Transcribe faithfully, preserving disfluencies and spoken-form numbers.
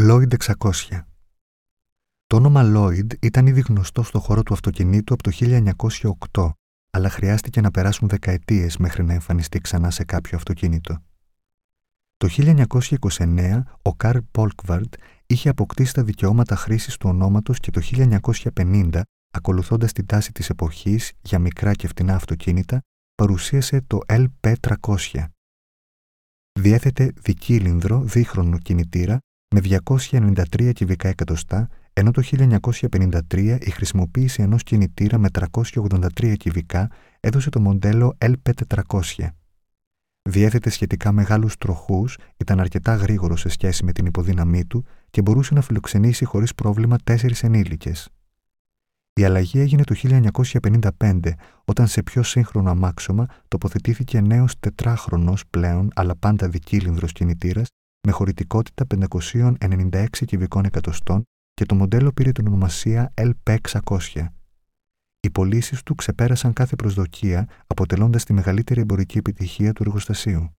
Lloyd εξακόσια. Το όνομα Lloyd ήταν ήδη γνωστό στο χώρο του αυτοκινήτου από το χίλια εννιακόσια οκτώ, αλλά χρειάστηκε να περάσουν δεκαετίες μέχρι να εμφανιστεί ξανά σε κάποιο αυτοκίνητο. Το χίλια εννιακόσια είκοσι εννέα, ο Καρλ Πόλκβαρντ είχε αποκτήσει τα δικαιώματα χρήσης του ονόματος και το χίλια εννιακόσια πενήντα, ακολουθώντας την τάση της εποχής για μικρά και φτηνά αυτοκίνητα, παρουσίασε το ελ πι τριακόσια. Διέθετε δικύλινδρο δίχρονο κινητήρα με διακόσια ενενήντα τρία κυβικά εκατοστά, ενώ το χίλια εννιακόσια πενήντα τρία η χρησιμοποίηση ενός κινητήρα με τριακόσια ογδόντα τρία κυβικά έδωσε το μοντέλο ελ πι τετρακόσια. Διέθετε σχετικά μεγάλους τροχούς, ήταν αρκετά γρήγορο σε σχέση με την υποδύναμή του και μπορούσε να φιλοξενήσει χωρίς πρόβλημα τέσσερις ενήλικες. Η αλλαγή έγινε το χίλια εννιακόσια πενήντα πέντε, όταν σε πιο σύγχρονο αμάξωμα τοποθετήθηκε νέος τετράχρονος πλέον, αλλά πάντα δικύλινδρος κινητήρας, με χωρητικότητα πεντακόσια ενενήντα έξι κυβικών εκατοστών και το μοντέλο πήρε την ονομασία ελ πι εξακόσια. Οι πωλήσεις του ξεπέρασαν κάθε προσδοκία, αποτελώντας τη μεγαλύτερη εμπορική επιτυχία του εργοστασίου.